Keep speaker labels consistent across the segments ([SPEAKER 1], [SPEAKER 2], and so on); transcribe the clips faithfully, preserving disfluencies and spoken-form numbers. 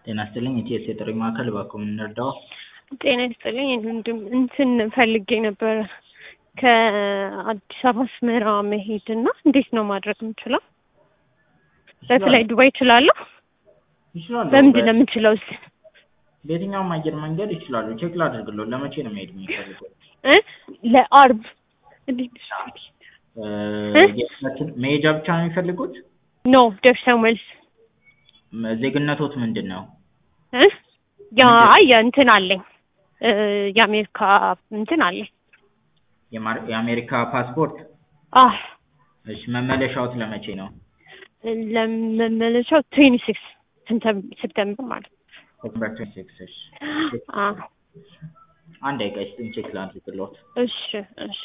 [SPEAKER 1] ጤና ይስጥልኝ ኢቲኤስ የጥሪ ማዕከል እባክዎ ምን ልርዳዎ?
[SPEAKER 2] ጤና ይስጥልኝ እንድም እንትን ፈልጌ ነበር ከአዲስ አበባ አስመራ መሄድና እንዴት ነው ማድረግ የምችለው? በፍላይ ዱባይ እችላለሁ?
[SPEAKER 1] ይችላሉ።
[SPEAKER 2] በምንድን ነው የምችለው?
[SPEAKER 1] በየትኛውም አየር መንገድ ይችላሉ። ቼክ ላድርግልዎ። ለመቼ ነው መሄድ የሚፈልጉት?
[SPEAKER 2] እ ለአርብ እንዴት
[SPEAKER 1] እ መሄጃ ብቻ ነው የሚፈልጉት?
[SPEAKER 2] ኖ ደርሶ መልስ።
[SPEAKER 1] ዜግነቶት ምንድን ነው?
[SPEAKER 2] እ ያ ያ እንትን አለኝ እ የአሜሪካ እንትን አለኝ።
[SPEAKER 1] የአሜሪካ ፓስፖርት?
[SPEAKER 2] አህ
[SPEAKER 1] እሺ መመለሻዎት ለመቼ ነው?
[SPEAKER 2] ለመመለሻው ትዌንቲ ሲክስ ሴፕቴምበር ማለት ነው።
[SPEAKER 1] ሴፕቴምበር ትዌንቲ ሲክስ እሺ።
[SPEAKER 2] አዎ
[SPEAKER 1] አንድ ደቂቃ ይስጡኝ ቼክ ላድርግልዎት።
[SPEAKER 2] እሺ እሺ።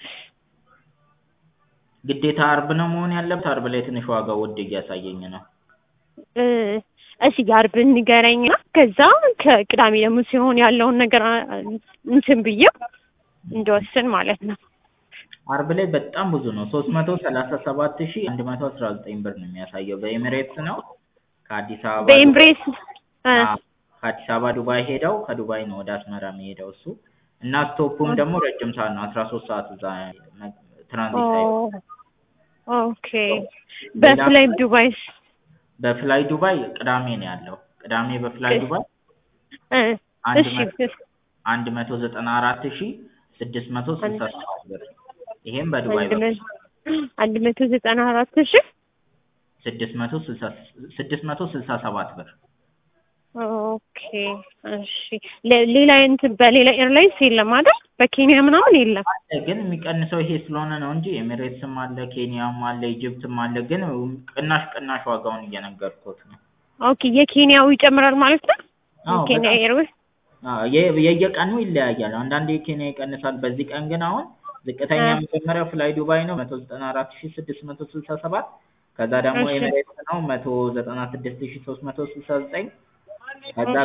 [SPEAKER 1] ግዴታ አርብ ነው መሆን ያለበት? አርብ ላይ ትንሽ ዋጋው ውድ እያሳየኝ ነው።
[SPEAKER 2] እ እሺ የአርብን ንገረኝና ከዛ ከቅዳሜ ደግሞ ሲሆን ያለውን ነገር እንትን ብዬው እንደወስን ማለት ነው።
[SPEAKER 1] አርብ ላይ በጣም ብዙ ነው። ሶስት መቶ ሰላሳ ሰባት ሺህ አንድ መቶ አስራ ዘጠኝ ብር ነው የሚያሳየው። በኤሚሬትስ ነው ከአዲስ አበባ
[SPEAKER 2] በኤምብሬስ እ
[SPEAKER 1] ከአዲስ አበባ ዱባይ ሄደው ከዱባይ ነው ወደ አስመራ የሚሄደው እሱ እና ስቶፑም ደግሞ ረጅም ሰዓት ነው። አስራ ሶስት ሰዓት እዛ ትራንዚት ታይም።
[SPEAKER 2] ኦኬ በፍላይ ዱባይስ?
[SPEAKER 1] በፍላይ ዱባይ ቅዳሜ ነው ያለው። ቅዳሜ በፍላይ ዱባይ
[SPEAKER 2] እ እሺ
[SPEAKER 1] አንድ መቶ ዘጠና አራት ሺህ ስድስት መቶ ስልሳ ሰባት ብር። ይሄም በዱባይ በኩል
[SPEAKER 2] አንድ መቶ ዘጠና አራት ሺህ
[SPEAKER 1] ስድስት መቶ ስልሳ ስድስት መቶ ስልሳ ሰባት ብር።
[SPEAKER 2] ኦኬ እሺ። ሌላ እንትን በሌላ ኤርላይንስ የለም አይደል? በኬንያ ምናምን የለም?
[SPEAKER 1] ግን የሚቀንሰው ይሄ ስለሆነ ነው እንጂ ኤሚሬትስም አለ፣ ኬንያም አለ፣ ኢጅፕትም አለ። ግን ቅናሽ ቅናሽ ዋጋውን እየነገርኩት ነው።
[SPEAKER 2] ኦኬ የኬንያው ይጨምራል ማለት ነው? ኬንያ ኤርዌይስ
[SPEAKER 1] የየቀኑ ይለያያል። አንዳንዴ ኬንያ ይቀንሳል። በዚህ ቀን ግን አሁን ዝቅተኛ መጀመሪያው ፍላይ ዱባይ ነው መቶ ዘጠና አራት ሺህ ስድስት መቶ ስልሳ ሰባት ከዛ ደግሞ ኤሚሬትስ ነው መቶ ዘጠና ስድስት ሺህ ሶስት መቶ ስልሳ ዘጠኝ ከዛ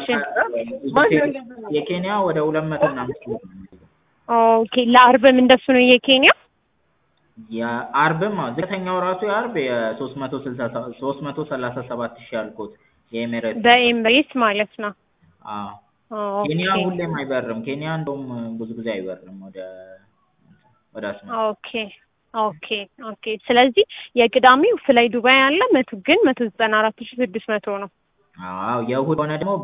[SPEAKER 1] የኬንያ ወደ ሁለት መቶ ምናምን።
[SPEAKER 2] ኦኬ ለአርብም እንደሱ ነው የኬንያ?
[SPEAKER 1] የአርብም ዝቅተኛው ራሱ የአርብ የሶስት መቶ ስልሳ ሶስት መቶ ሰላሳ ሰባት ሺህ ያልኩት የኤሚሬትስ
[SPEAKER 2] በኤሚሬትስ ማለት ነው።
[SPEAKER 1] አዎ ኬንያ ሁሌም አይበርም። ኬንያ እንደውም ብዙ ጊዜ አይበርም ወደ ወደ አስመራ።
[SPEAKER 2] ኦኬ ኦኬ ኦኬ። ስለዚህ የቅዳሜው ፍላይ ዱባይ አለ መቶ ግን መቶ ዘጠና አራት ሺህ ስድስት መቶ ነው።
[SPEAKER 1] አዎ የእሑድ ሆነ ደግሞ